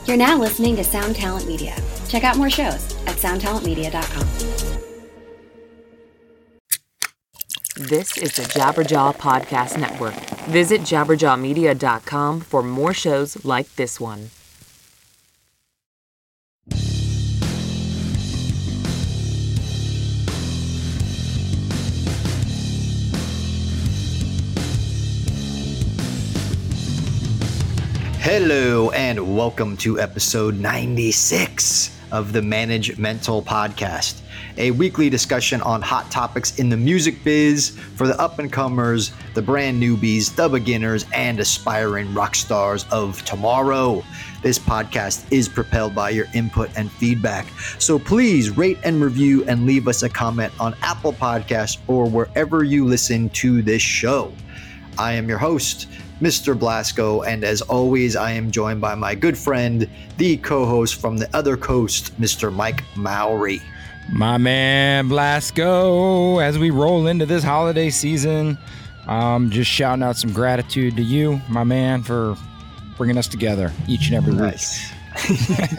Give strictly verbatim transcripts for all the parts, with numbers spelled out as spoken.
You're now listening to Sound Talent Media. Check out more shows at sound talent media dot com. This is the Jabberjaw Podcast Network. Visit jabberjaw media dot com for more shows like this one. Hello and welcome to episode ninety-six of the Manage Mental Podcast, a weekly discussion on hot topics in the music biz for the up-and-comers, the brand newbies, the beginners, and aspiring rock stars of tomorrow. This podcast is propelled by your input and feedback, so please rate and review and leave us a comment on Apple Podcasts or wherever you listen to this show. I am your host, Mister Blasco, and as always, I am joined by my good friend, the co-host from the other coast, Mister Mike Mowry. My man Blasco, as we roll into this holiday season, um, just shouting out some gratitude to you, my man, for bringing us together each and every Nice. week.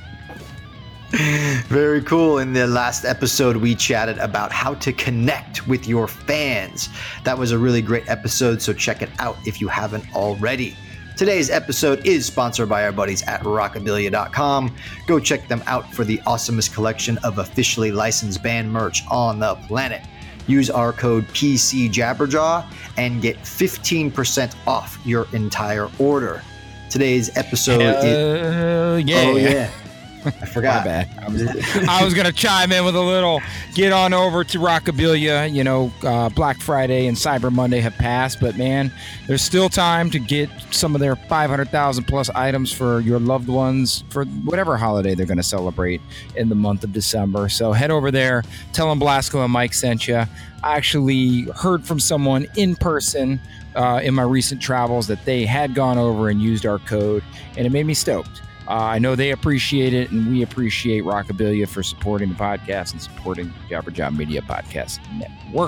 Very cool. In the last episode, we chatted about how to connect with your fans. That was a really great episode, so check it out if you haven't already. Today's episode is sponsored by our buddies at rockabilia dot com. Go check them out for the awesomest collection of officially licensed band merch on the planet. Use our code P C Jabberjaw and get fifteen percent off your entire order. Today's episode Hell is... yeah. Oh, yeah. I forgot. My bad. I was, I was going to chime in with a little, get on over to Rockabilia. You know, uh, Black Friday and Cyber Monday have passed, but man, there's still time to get some of their five hundred thousand plus items for your loved ones for whatever holiday they're going to celebrate in the month of December. So head over there, tell them Blasco and Mike sent you. I actually heard from someone in person uh, in my recent travels that they had gone over and used our code, and it made me stoked. Uh, I know they appreciate it, and we appreciate Rockabilia for supporting the podcast and supporting Jabberjaw Media Podcast Network.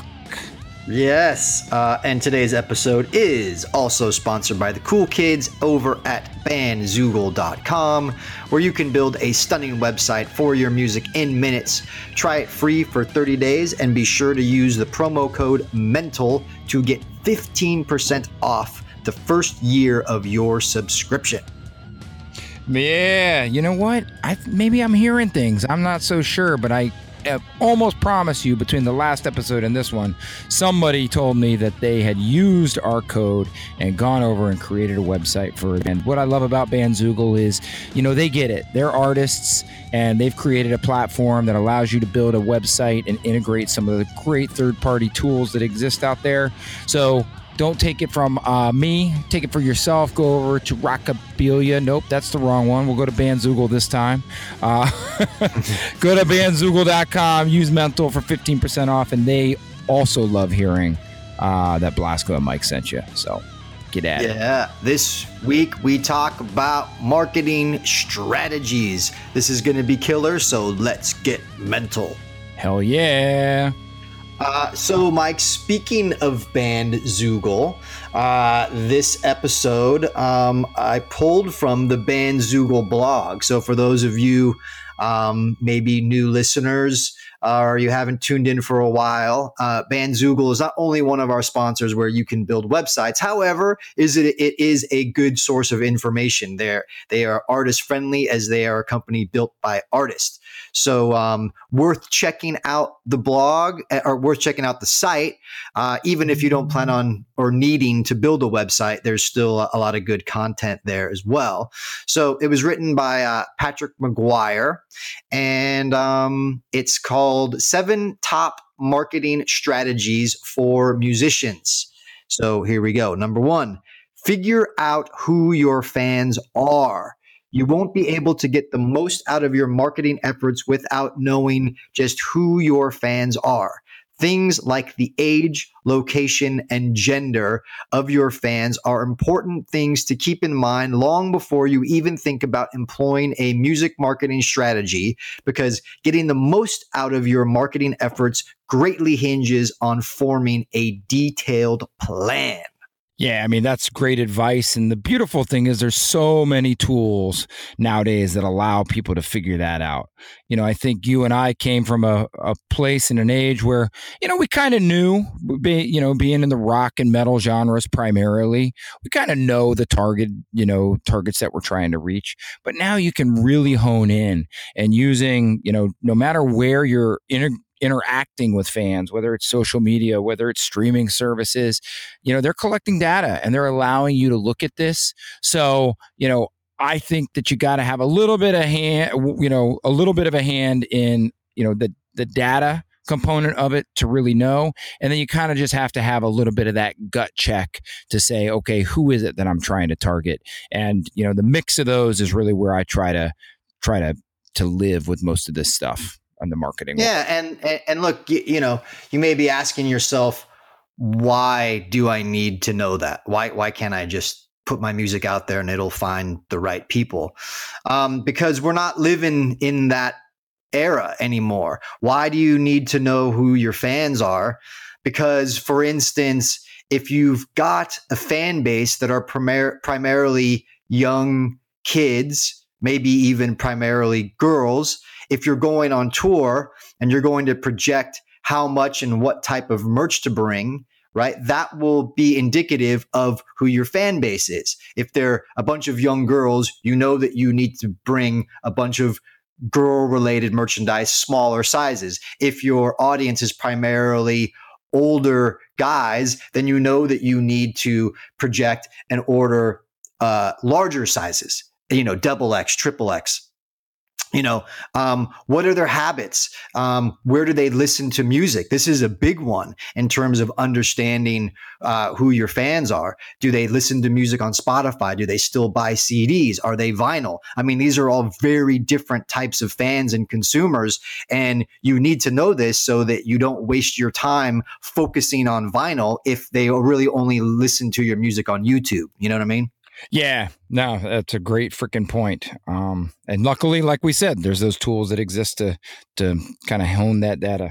Yes, uh, and today's episode is also sponsored by the cool kids over at bandzoogle dot com, where you can build a stunning website for your music in minutes. Try it free for thirty days, and be sure to use the promo code MENTAL to get fifteen percent off the first year of your subscription. Yeah, you know what? I maybe I'm hearing things. I'm not so sure, but I uh, almost promise you between the last episode and this one, somebody told me that they had used our code and gone over and created a website for it. And what I love about Bandzoogle is, you know, they get it. They're artists, and they've created a platform that allows you to build a website and integrate some of the great third-party tools that exist out there. So don't take it from uh, me. Take it for yourself. Go over to Rockabilia. Nope, that's the wrong one. We'll go to Bandzoogle this time. Uh, go to bandzoogle dot com. Use Mental for fifteen percent off. And they also love hearing uh, that Blasco and Mike sent you. So get at it. Yeah, this week we talk about marketing strategies. This is going to be killer, so let's get mental. Hell yeah. Uh, so, Mike, speaking of Bandzoogle, uh, this episode um, I pulled from the Bandzoogle blog. So for those of you um, maybe new listeners, uh, or you haven't tuned in for a while, uh, Bandzoogle is not only one of our sponsors where you can build websites. However, is it it is a good source of information. They're, they are artist friendly, as they are a company built by artists. So um, worth checking out the blog, or worth checking out the site. Uh, even if you don't plan on or needing to build a website, there's still a, a lot of good content there as well. So it was written by uh, Patrick McGuire, and um, it's called Seven Top Marketing Strategies for Musicians. So here we go. Number one, figure out who your fans are. You won't be able to get the most out of your marketing efforts without knowing just who your fans are. Things like the age, location, and gender of your fans are important things to keep in mind long before you even think about employing a music marketing strategy, because getting the most out of your marketing efforts greatly hinges on forming a detailed plan. Yeah, I mean, that's great advice. And the beautiful thing is there's so many tools nowadays that allow people to figure that out. You know, I think you and I came from a, a place in an age where, you know, we kind of knew, be, you know, being in the rock and metal genres primarily, we kind of know the target, you know, targets that we're trying to reach. But now you can really hone in and using, you know, no matter where you're in, interacting with fans, whether it's social media, whether it's streaming services, you know, they're collecting data and they're allowing you to look at this. So, you know, I think that you got to have a little bit of hand, you know, a little bit of a hand in, you know, the, the data component of it to really know. And then you kind of just have to have a little bit of that gut check to say, okay, who is it that I'm trying to target? And, you know, the mix of those is really where I try to try to, to live with most of this stuff on the marketing. Yeah. And, and, and look, you, you know, you may be asking yourself, why do I need to know that? Why, why can't I just put my music out there and it'll find the right people? Um, because we're not living in that era anymore. Why do you need to know who your fans are? Because, for instance, if you've got a fan base that are primar- primarily young kids, maybe even primarily girls, if you're going on tour and you're going to project how much and what type of merch to bring, right, that will be indicative of who your fan base is. If they're a bunch of young girls, you know that you need to bring a bunch of girl-related merchandise, smaller sizes. If your audience is primarily older guys, then you know that you need to project and order uh, larger sizes, you know, double X, triple X. You know, um, what are their habits? Um, where do they listen to music? This is a big one in terms of understanding uh, who your fans are. Do they listen to music on Spotify? Do they still buy C Ds? Are they vinyl? I mean, these are all very different types of fans and consumers, and you need to know this so that you don't waste your time focusing on vinyl if they really only listen to your music on YouTube. You know what I mean? Yeah, no, that's a great freaking point. Um, and luckily, like we said, there's those tools that exist to to kind of hone that data.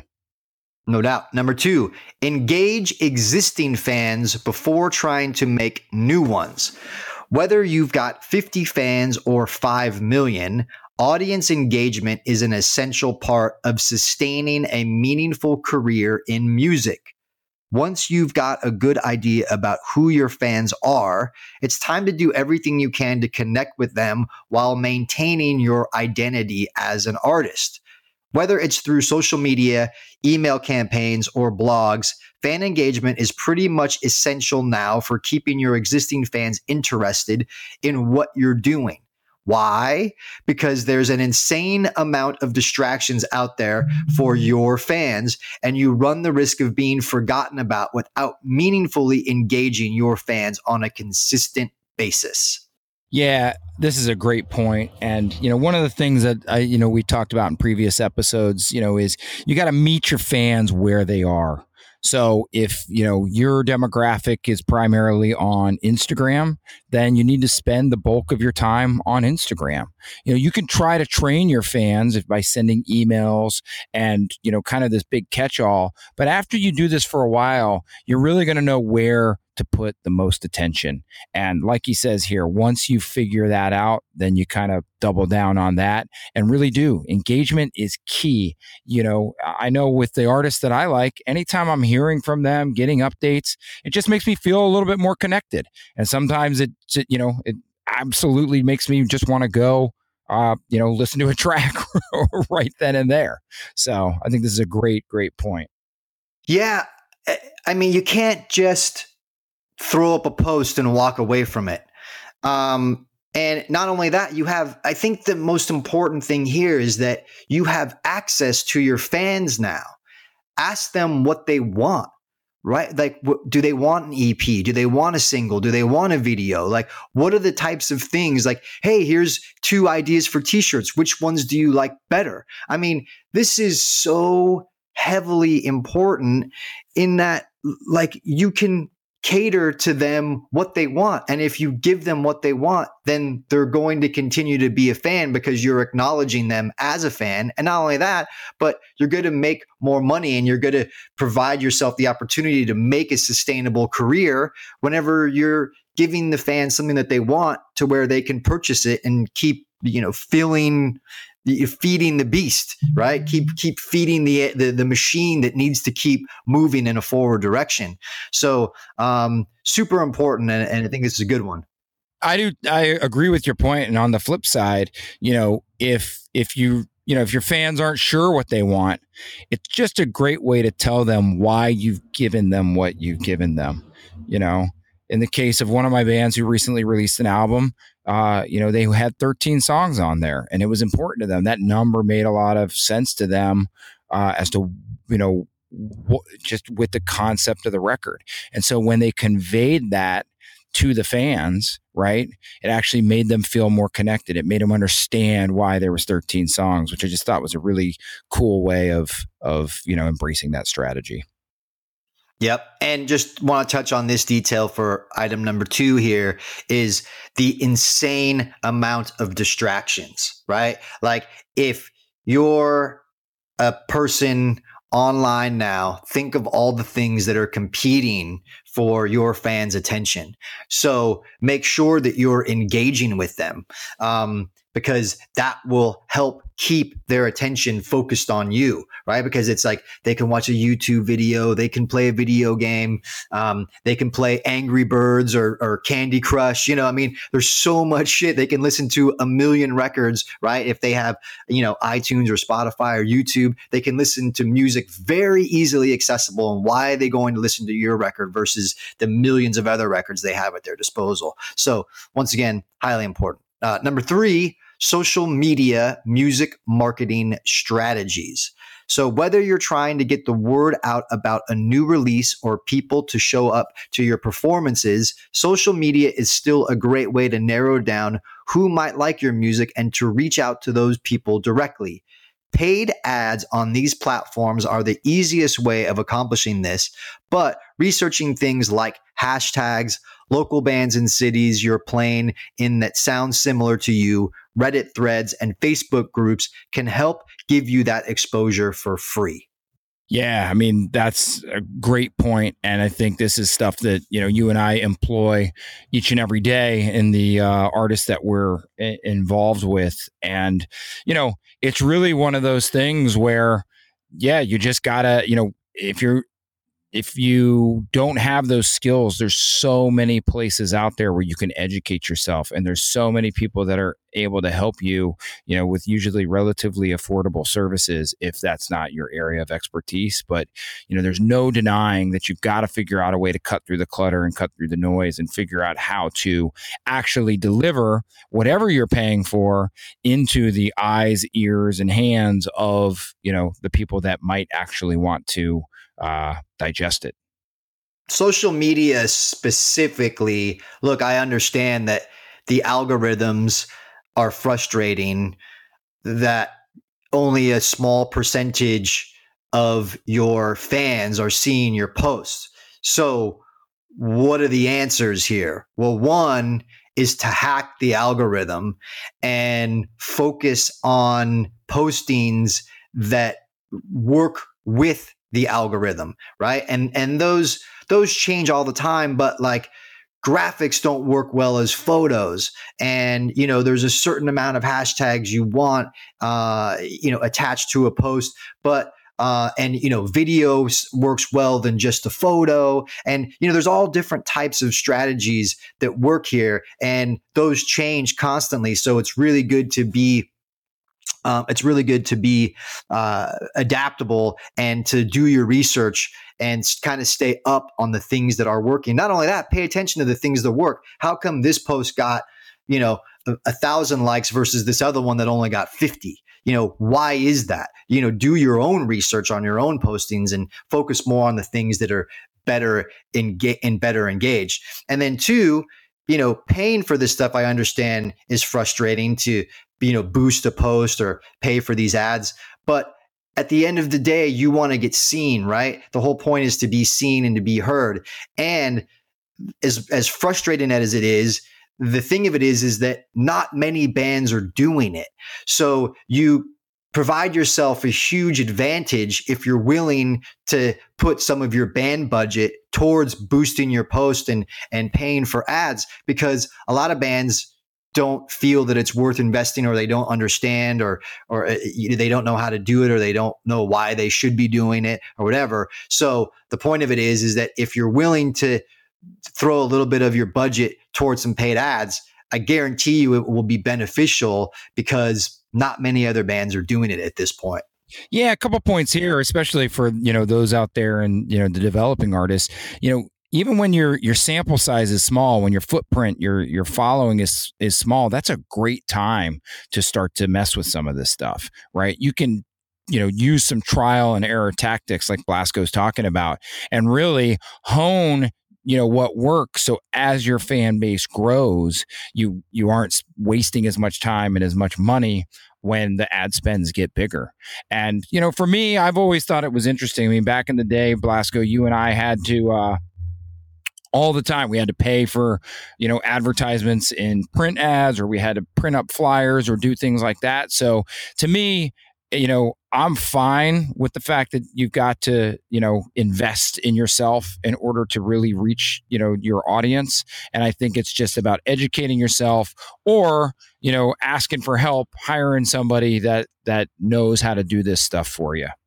No doubt. Number two, engage existing fans before trying to make new ones. Whether you've got fifty fans or five million, audience engagement is an essential part of sustaining a meaningful career in music. Once you've got a good idea about who your fans are, it's time to do everything you can to connect with them while maintaining your identity as an artist. Whether it's through social media, email campaigns, or blogs, fan engagement is pretty much essential now for keeping your existing fans interested in what you're doing. Why? Because there's an insane amount of distractions out there for your fans, and you run the risk of being forgotten about without meaningfully engaging your fans on a consistent basis. Yeah, this is a great point. And, you know, one of the things that I, you know, we talked about in previous episodes, you know, is you got to meet your fans where they are. So if, you know, your demographic is primarily on Instagram, then you need to spend the bulk of your time on Instagram. You know, you can try to train your fans if by sending emails and, you know, kind of this big catch-all. But after you do this for a while, you're really going to know where to put the most attention. And like he says here, once you figure that out, then you kind of double down on that and really do. Engagement is key. You know, I know with the artists that I like, anytime I'm hearing from them, getting updates, it just makes me feel a little bit more connected. And sometimes it, you know, it absolutely makes me just want to go, uh, you know, listen to a track right then and there. So I think this is a great, great point. Yeah. I mean, you can't just throw up a post and walk away from it. Um, and not only that, you have, I think the most important thing here is that you have access to your fans now. Ask them what they want, right? Like, what, do they want an E P? Do they want a single? Do they want a video? Like, what are the types of things? Like, hey, here's two ideas for t-shirts. Which ones do you like better? I mean, this is so heavily important in that, like, you can cater to them what they want. And if you give them what they want, then they're going to continue to be a fan because you're acknowledging them as a fan. And not only that, but you're going to make more money and you're going to provide yourself the opportunity to make a sustainable career whenever you're giving the fans something that they want to where they can purchase it and keep, you know, filling feeding the beast, right? Keep keep feeding the, the the machine that needs to keep moving in a forward direction. So um, super important, and, and I think this is a good one. I do. I agree with your point. And on the flip side, you know, if if you you know if your fans aren't sure what they want, it's just a great way to tell them why you've given them what you've given them. You know, in the case of one of my bands who recently released an album, uh, you know, they had thirteen songs on there, and it was important to them. That number made a lot of sense to them uh, as to, you know, wh- just with the concept of the record. And so when they conveyed that to the fans, right, it actually made them feel more connected. It made them understand why there was thirteen songs, which I just thought was a really cool way of, of, you know, embracing that strategy. Yep. And just want to touch on this detail for item number two here is the insane amount of distractions, right? Like if you're a person online now, think of all the things that are competing for your fans' attention. So make sure that you're engaging with them um, because that will help keep their attention focused on you, right? Because it's like they can watch a YouTube video, they can play a video game, um, they can play Angry Birds or, or Candy Crush. You know, I mean, there's so much shit. They can listen to a million records, right? If they have, you know, iTunes or Spotify or YouTube, they can listen to music very easily accessible. And why are they going to listen to your record versus the millions of other records they have at their disposal? So once again, highly important. Uh, number three, social media music marketing strategies. So whether you're trying to get the word out about a new release or people to show up to your performances, social media is still a great way to narrow down who might like your music and to reach out to those people directly. Paid ads on these platforms are the easiest way of accomplishing this, but researching things like hashtags, local bands and cities you're playing in that sound similar to you, Reddit threads, and Facebook groups can help give you that exposure for free. Yeah, I mean, that's a great point. And I think this is stuff that, you know, you and I employ each and every day in the uh, artists that we're I- involved with. And, you know, it's really one of those things where, yeah, you just gotta, you know, if you're, if you don't have those skills, there's so many places out there where you can educate yourself. And there's so many people that are able to help you, you know, with usually relatively affordable services if that's not your area of expertise. But, you know, there's no denying that you've got to figure out a way to cut through the clutter and cut through the noise and figure out how to actually deliver whatever you're paying for into the eyes, ears, and hands of, you know, the people that might actually want to uh, digest it. Social media specifically, look, I understand that the algorithms are frustrating, that only a small percentage of your fans are seeing your posts. So what are the answers here? Well, one is to hack the algorithm and focus on postings that work with the algorithm, right? And and those those change all the time, but like graphics don't work well as photos. And, you know, there's a certain amount of hashtags you want, uh, you know, attached to a post, but Uh, and, you know, video works well than just a photo. And, you know, there's all different types of strategies that work here, and those change constantly. So it's really good to be Um, it's really good to be uh, adaptable and to do your research and kind of stay up on the things that are working. Not only that, pay attention to the things that work. How come this post got, you know, a, a thousand likes versus this other one that only got fifty? You know, why is that? You know, do your own research on your own postings and focus more on the things that are better engage and better engaged. And then two, you know, paying for this stuff, I understand, is frustrating to, you know, boost a post or pay for these ads. But at the end of the day, you want to get seen, right? The whole point is to be seen and to be heard. And as as frustrating as it is, the thing of it is, is that not many bands are doing it. So you provide yourself a huge advantage if you're willing to put some of your band budget towards boosting your post and and paying for ads, because a lot of bands don't feel that it's worth investing, or they don't understand, or or uh, they don't know how to do it, or they don't know why they should be doing it, or whatever. So the point of it is, is that if you're willing to throw a little bit of your budget towards some paid ads, I guarantee you it will be beneficial, because not many other bands are doing it at this point. Yeah, a couple points here, especially for, you know, those out there and, you know, the developing artists. You know, even when your your sample size is small, when your footprint, your your following is is small, that's a great time to start to mess with some of this stuff, right? You can, you know, use some trial and error tactics like Blasko's talking about, and really hone, you know, what works. So as your fan base grows, you you aren't wasting as much time and as much money when the ad spends get bigger. And, you know, for me, I've always thought it was interesting. I mean, back in the day, Blasko, you and I had to, uh, all the time, we had to pay for, you know, advertisements in print ads, or we had to print up flyers or do things like that. So to me, you know, I'm fine with the fact that you've got to, you know, invest in yourself in order to really reach, you know, your audience. And I think it's just about educating yourself, or, you know, asking for help, hiring somebody that that knows how to do this stuff for you.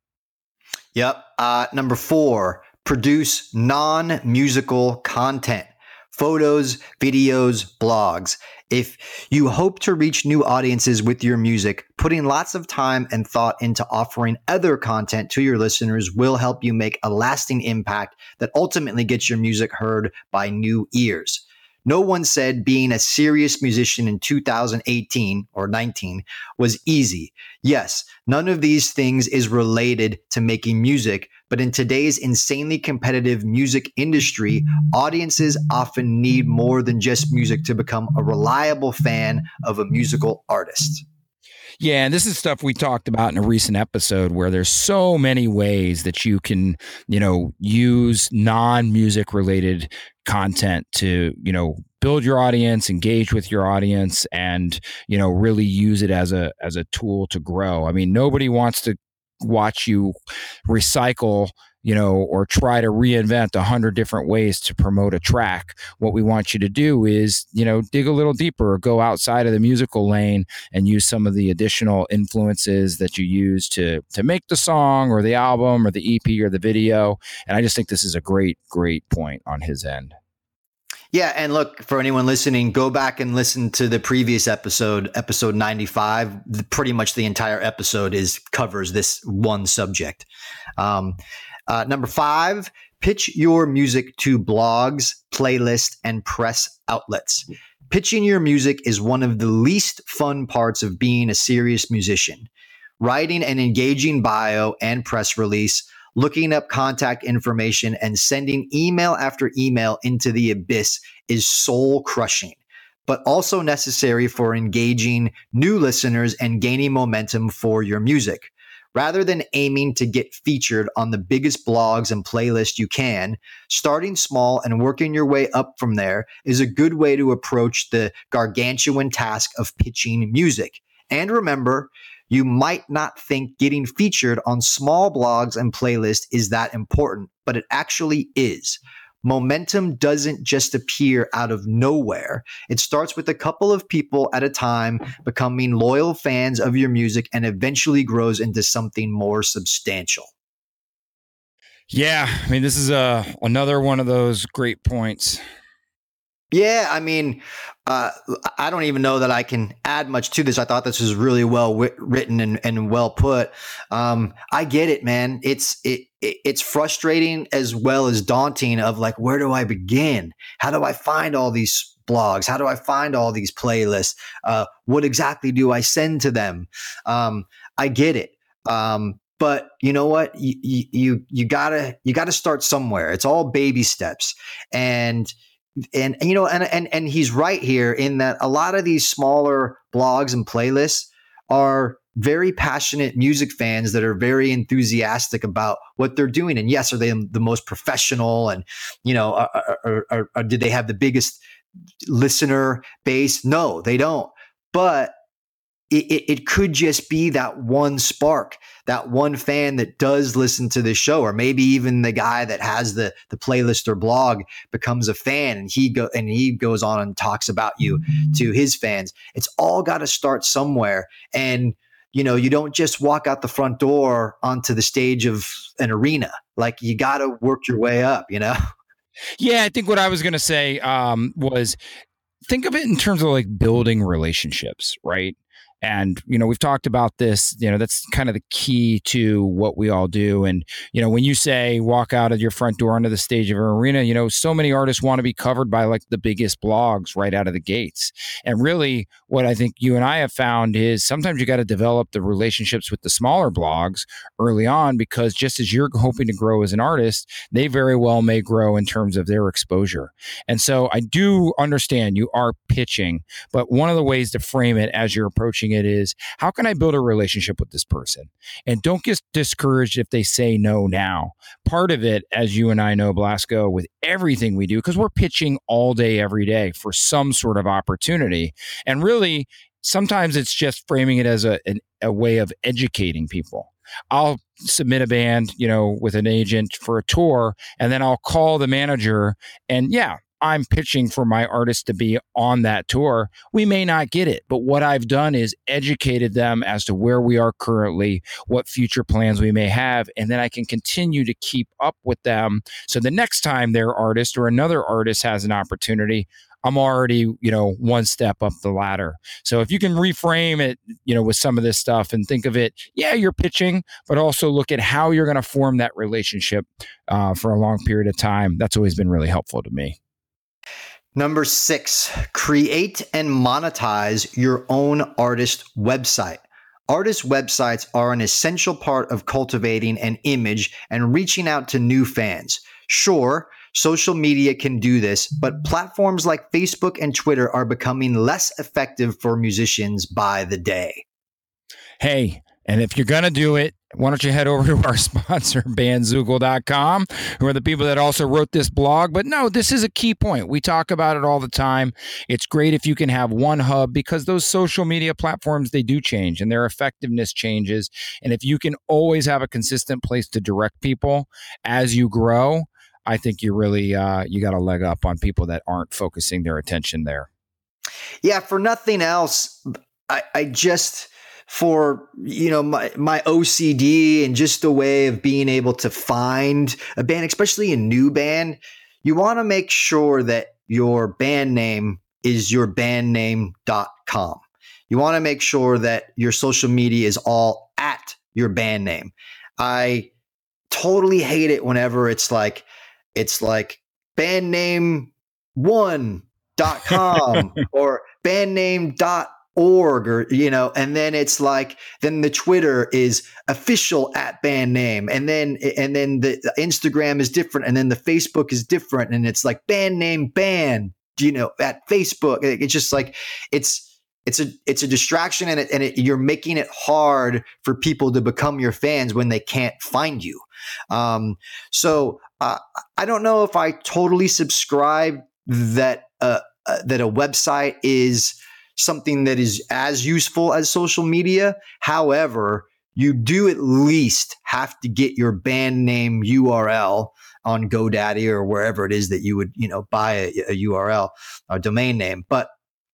Yep. Uh, number four, produce non-musical content. Photos, videos, blogs. If you hope to reach new audiences with your music, putting lots of time and thought into offering other content to your listeners will help you make a lasting impact that ultimately gets your music heard by new ears. No one said being a serious musician in two thousand eighteen or nineteen was easy. Yes, none of these things is related to making music, but in today's insanely competitive music industry, audiences often need more than just music to become a reliable fan of a musical artist. Yeah, and this is stuff we talked about in a recent episode, where there's so many ways that you can, you know, use non-music related content to, you know, build your audience, engage with your audience, and, you know, really use it as a as a tool to grow. I mean, nobody wants to watch you recycle, you know, or try to reinvent a hundred different ways to promote a track. What we want you to do is, you know, dig a little deeper, or go outside of the musical lane and use some of the additional influences that you use to to make the song or the album or the E P or the video. And I just think this is a great, great point on his end. Yeah, and look, for anyone listening, go back and listen to the previous episode, episode ninety-five. The, pretty much the entire episode is covers this one subject. Um, uh, number five, pitch your music to blogs, playlists, and press outlets. Pitching your music is one of the least fun parts of being a serious musician. Writing an engaging bio and press release, looking up contact information, and sending email after email into the abyss is soul crushing, but also necessary for engaging new listeners and gaining momentum for your music. Rather than aiming to get featured on the biggest blogs and playlists you can, starting small and working your way up from there is a good way to approach the gargantuan task of pitching music. And remember, you might not think getting featured on small blogs and playlists is that important, but it actually is. Momentum doesn't just appear out of nowhere. It starts with a couple of people at a time becoming loyal fans of your music, and eventually grows into something more substantial. Yeah, I mean, this is a, another one of those great points. Yeah, I mean, uh, I don't even know that I can add much to this. I thought this was really well w- written and, and well put. Um, I get it, man. It's it, it it's frustrating as well as daunting. Of like, where do I begin? How do I find all these blogs? How do I find all these playlists? Uh, what exactly do I send to them? Um, I get it. Um, But you know what? You, you you gotta you gotta start somewhere. It's all baby steps, and. And, and you know, and, and and he's right here in that a lot of these smaller blogs and playlists are very passionate music fans that are very enthusiastic about what they're doing. And yes, are they the most professional? And, you know, are, are, are, are, did they have the biggest listener base? No, they don't. But it, it, it could just be that one spark, that one fan that does listen to this show, or maybe even the guy that has the the playlist or blog becomes a fan, and he go and he goes on and talks about you to his fans. It's all got to start somewhere. And you know, you don't just walk out the front door onto the stage of an arena. Like, you got to work your way up, you know? Yeah, I think what I was going to say um, was think of it in terms of like building relationships, right? And, you know, we've talked about this, you know, that's kind of the key to what we all do. And, you know, when you say walk out of your front door onto the stage of an arena, you know, so many artists want to be covered by like the biggest blogs right out of the gates. And really what I think you and I have found is sometimes you got to develop the relationships with the smaller blogs early on, because just as you're hoping to grow as an artist, they very well may grow in terms of their exposure. And so I do understand you are pitching, but one of the ways to frame it as you're approaching it is, how can I build a relationship with this person? And don't get discouraged if they say no now. Part of it, as you and I know, Blasco, with everything we do, because we're pitching all day, every day for some sort of opportunity. And really, sometimes it's just framing it as a, an, a way of educating people. I'll submit a band, you know, with an agent for a tour, and then I'll call the manager, and yeah, I'm pitching for my artist to be on that tour. We may not get it, but what I've done is educated them as to where we are currently, what future plans we may have, and then I can continue to keep up with them. So the next time their artist or another artist has an opportunity, I'm already, you know, one step up the ladder. So if you can reframe it, you know, with some of this stuff and think of it, yeah, you're pitching, but also look at how you're going to form that relationship uh, for a long period of time. That's always been really helpful to me. Number six, create and monetize your own artist website. Artist websites are an essential part of cultivating an image and reaching out to new fans. Sure, social media can do this, but platforms like Facebook and Twitter are becoming less effective for musicians by the day. Hey, and if you're going to do it, why don't you head over to our sponsor, bandzoogle dot com, who are the people that also wrote this blog. But no, this is a key point. We talk about it all the time. It's great if you can have one hub, because those social media platforms, they do change and their effectiveness changes. And if you can always have a consistent place to direct people as you grow, I think you really, uh, you got a leg up on people that aren't focusing their attention there. Yeah, for nothing else, I, I just... for, you know, my, my O C D and just a way of being able to find a band, especially a new band, you want to make sure that your band name is your band name dot com. You want to make sure that your social media is all at your band name. I totally hate it whenever it's like, it's like band name one dot com or band name dot org, or, you know, and then it's like, then the Twitter is official at band name. And then, and then the, the Instagram is different. And then the Facebook is different. And it's like band name band, you know, at Facebook. It's just like, it's, it's a, it's a distraction, and it, and it, you're making it hard for people to become your fans when they can't find you. Um, so uh, I don't know if I totally subscribe that, uh, uh, that a website is something that is as useful as social media. However, you do at least have to get your band name U R L on GoDaddy or wherever it is that you would, you know, buy a, a U R L, a domain name. But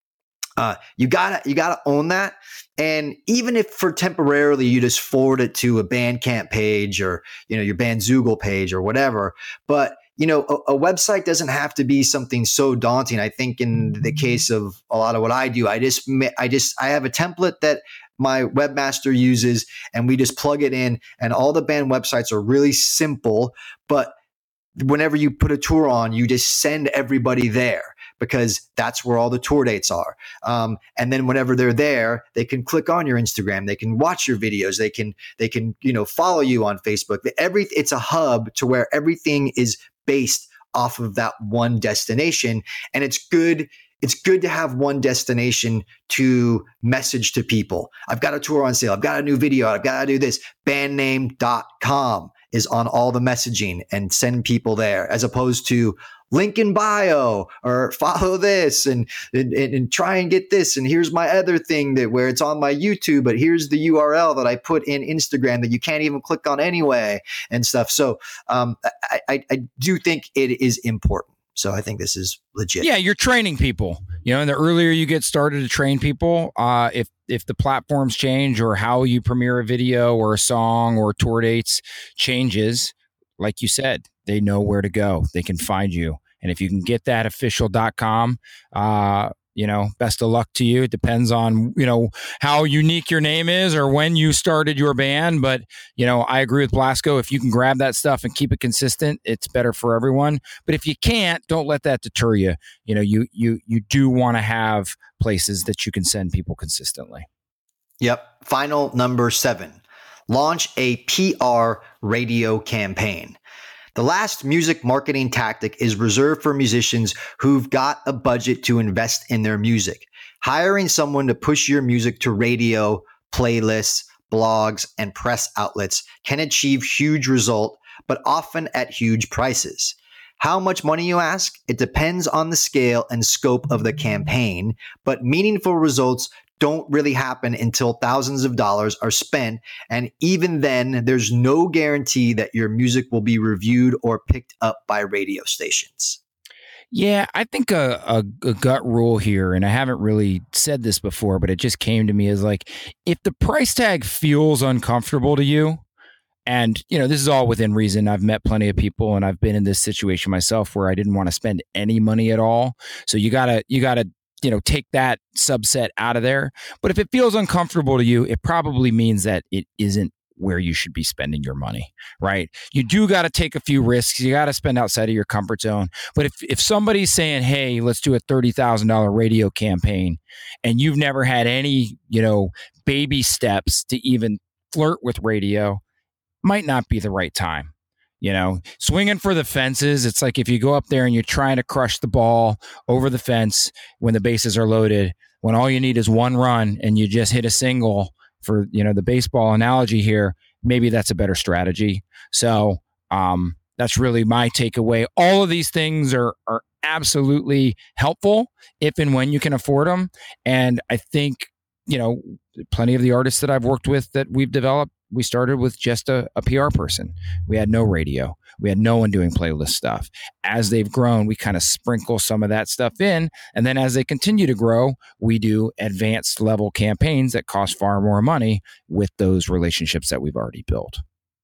uh, you gotta, you gotta own that. And even if for temporarily you just forward it to a Bandcamp page, or, you know, your Bandzoogle page or whatever, but you know, a, a website doesn't have to be something so daunting. I think in the case of a lot of what I do, I just, I just, I have a template that my webmaster uses, and we just plug it in, and all the band websites are really simple. But whenever you put a tour on, you just send everybody there, because that's where all the tour dates are. Um, and then whenever they're there, they can click on your Instagram, they can watch your videos, they can, they can, you know, follow you on Facebook. Every, it's a hub to where everything is based off of that one destination. And it's good it's good to have one destination to message to people. I've got a tour on sale. I've got a new video. I've got to do this. band name dot com is on all the messaging, and send people there, as opposed to link in bio or follow this and, and, and try and get this. And here's my other thing that where it's on my YouTube, but here's the U R L that I put in Instagram that you can't even click on anyway and stuff. So um, I, I, I do think it is important. So I think this is legit. Yeah, you're training people. You know, and the earlier you get started to train people, uh, if if the platforms change or how you premiere a video or a song or tour dates changes, like you said, they know where to go. They can find you. And if you can get that official dot com, uh, you know, best of luck to you. It depends on, you know, how unique your name is or when you started your band. But, you know, I agree with Blasco. If you can grab that stuff and keep it consistent, it's better for everyone. But if you can't, don't let that deter you. You know, you you you do want to have places that you can send people consistently. Yep. Final number seven, launch a P R radio campaign. The last music marketing tactic is reserved for musicians who've got a budget to invest in their music. Hiring someone to push your music to radio, playlists, blogs, and press outlets can achieve huge results, but often at huge prices. How much money, you ask? It depends on the scale and scope of the campaign, but meaningful results don't really happen until thousands of dollars are spent. And even then, there's no guarantee that your music will be reviewed or picked up by radio stations. Yeah, I think a, a, a gut rule here, and I haven't really said this before, but it just came to me, is like, if the price tag feels uncomfortable to you, and, you know, this is all within reason. I've met plenty of people and I've been in this situation myself where I didn't want to spend any money at all. So you gotta, you gotta, you know, take that subset out of there. But if it feels uncomfortable to you, it probably means that it isn't where you should be spending your money, right? You do got to take a few risks. You got to spend outside of your comfort zone. But if, if somebody's saying, hey, let's do a thirty thousand dollars radio campaign, and you've never had any, you know, baby steps to even flirt with radio, might not be the right time. You know, swinging for the fences. It's like if you go up there and you're trying to crush the ball over the fence when the bases are loaded, when all you need is one run and you just hit a single, for, you know, the baseball analogy here, maybe that's a better strategy. So um, that's really my takeaway. All of these things are, are absolutely helpful if and when you can afford them. And I think, you know, plenty of the artists that I've worked with that we've developed, we started with just a, a P R person. We had no radio. We had no one doing playlist stuff. As they've grown, we kind of sprinkle some of that stuff in. And then as they continue to grow, we do advanced level campaigns that cost far more money with those relationships that we've already built.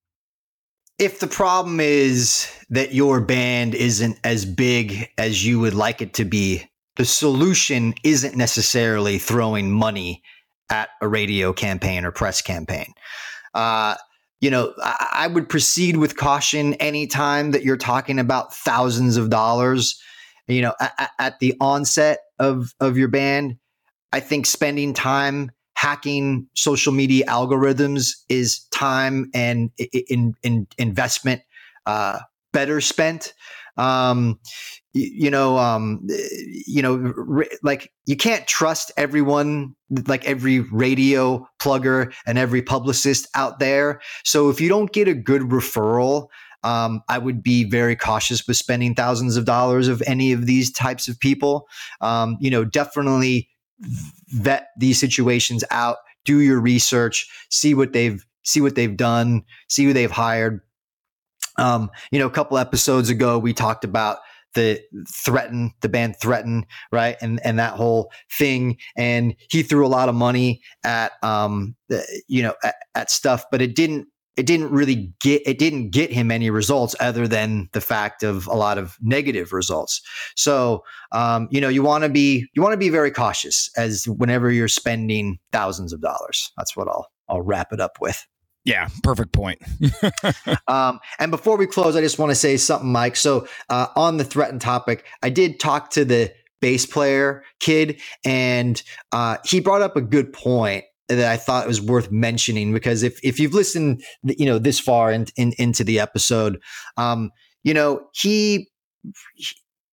If the problem is that your band isn't as big as you would like it to be, the solution isn't necessarily throwing money at a radio campaign or press campaign. Uh, you know, I, I would proceed with caution anytime that you're talking about thousands of dollars, you know, at, at the onset of, of your band. I think spending time hacking social media algorithms is time and in, in investment uh, better spent. Um, you, you know, um, you know, re- like you can't trust everyone, like every radio plugger and every publicist out there. So if you don't get a good referral, um, I would be very cautious with spending thousands of dollars of any of these types of people. Um, you know, definitely vet these situations out, do your research, see what they've, see what they've done, see who they've hired. Um, you know, a couple episodes ago, we talked about the Threaten, the band Threaten, right? And, and that whole thing. And he threw a lot of money at, um, you know, at, at stuff, but it didn't, it didn't really get, it didn't get him any results other than the fact of a lot of negative results. So, um, you know, you want to be, you want to be very cautious as whenever you're spending thousands of dollars. That's what I'll, I'll wrap it up with. Yeah, perfect point. um, and before we close, I just want to say something, Mike. So uh, on the Threaten topic, I did talk to the bass player kid, and uh, he brought up a good point that I thought was worth mentioning, because if if you've listened, you know, this far in, in, into the episode, um, you know, he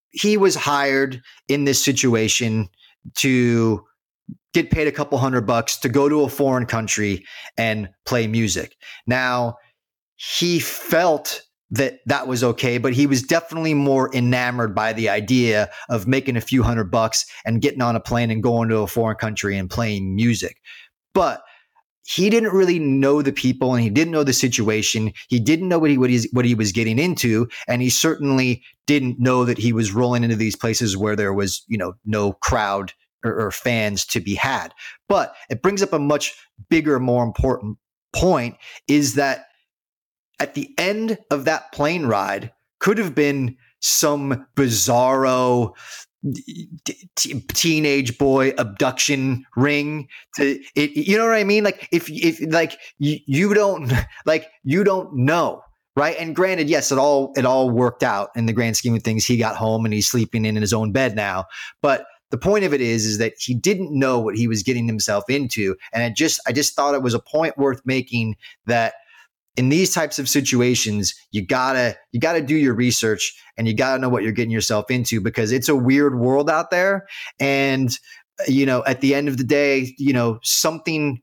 he was hired in this situation to get paid a couple hundred bucks to go to a foreign country and play music. Now, he felt that that was okay, but he was definitely more enamored by the idea of making a few hundred bucks and getting on a plane and going to a foreign country and playing music. But he didn't really know the people, and he didn't know the situation. He didn't know what he what, he's, what he was getting into, and he certainly didn't know that he was rolling into these places where there was, you know, no crowd or, or fans to be had. But it brings up a much bigger, more important point, is that at the end of that plane ride could have been some bizarro t- teenage boy abduction ring. To it, you know what I mean? Like if if like you, you don't like you don't know, right? And granted, yes, it all it all worked out in the grand scheme of things. He got home and he's sleeping in his own bed now, but the point of it is, is that he didn't know what he was getting himself into, and I just I just thought it was a point worth making, that in these types of situations, you gotta you gotta do your research and you gotta know what you're getting yourself into, because it's a weird world out there. And you know, at the end of the day, you know, something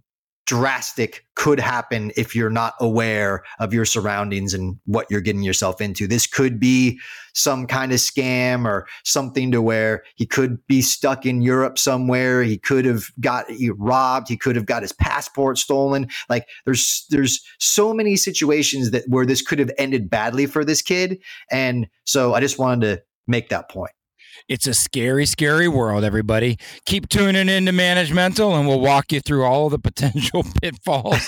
drastic could happen if you're not aware of your surroundings and what you're getting yourself into. This could be some kind of scam or something to where he could be stuck in Europe somewhere. He could have got robbed. He could have got his passport stolen. Like there's there's so many situations that where this could have ended badly for this kid. And so I just wanted to make that point. It's a scary, scary world, everybody. Keep tuning into Managemental, and we'll walk you through all of the potential pitfalls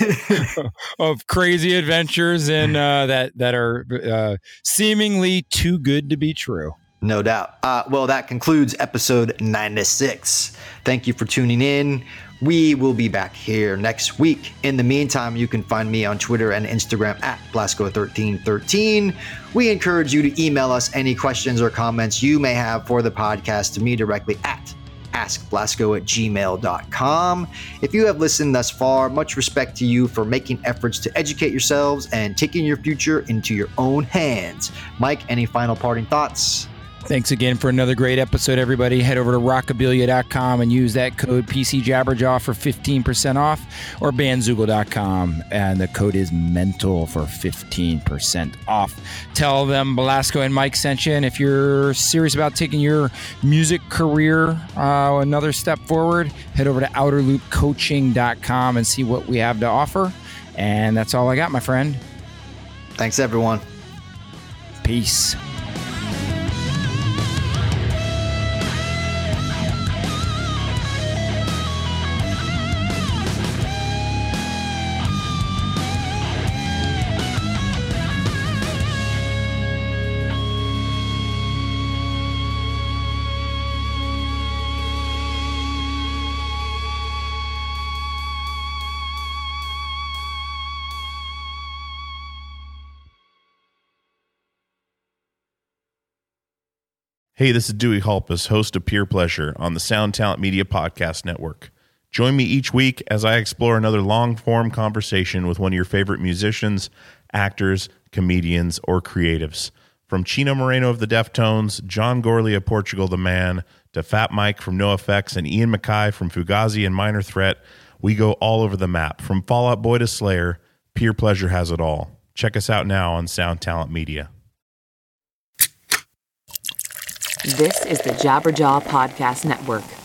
of crazy adventures and uh, that, that are uh, seemingly too good to be true. No doubt. Uh, well, that concludes episode ninety-six. Thank you for tuning in. We will be back here next week. In the meantime, you can find me on Twitter and Instagram at Blasco thirteen thirteen. We encourage you to email us any questions or comments you may have for the podcast to me directly at ask blasco at gmail dot com. If you have listened thus far, much respect to you for making efforts to educate yourselves and taking your future into your own hands. Mike, any final parting thoughts? Thanks again for another great episode, everybody. Head over to rockabilia dot com and use that code P C Jabberjaw for fifteen percent off, or bandzoogle dot com, and the code is mental for fifteen percent off. Tell them Blasco and Mike sent you, and if you're serious about taking your music career uh, another step forward, head over to outer loop coaching dot com and see what we have to offer. And that's all I got, my friend. Thanks, everyone. Peace. Hey, this is Dewey Halpus, host of Peer Pleasure on the Sound Talent Media Podcast Network. Join me each week as I explore another long-form conversation with one of your favorite musicians, actors, comedians, or creatives. From Chino Moreno of the Deftones, John Gorley of Portugal the Man, to Fat Mike from NoFX and Ian MacKaye from Fugazi and Minor Threat, we go all over the map. From Fall Out Boy to Slayer, Peer Pleasure has it all. Check us out now on Sound Talent Media. This is the Jabberjaw Podcast Network.